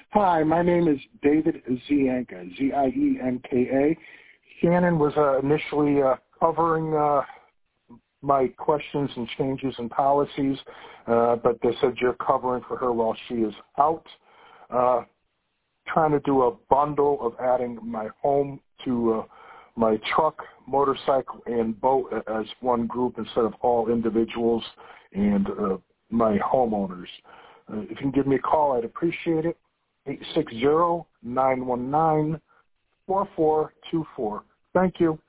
Hi, my name is David Zienka, Z-I-E-N-K-A. Shannon was initially covering my questions and changes in policies, but they said you're covering for her while she is out. Trying to do a bundle of adding my home to my truck, motorcycle, and boat as one group instead of all individuals and my homeowners. If you can give me a call, I'd appreciate it. 860-919-4424. Thank you.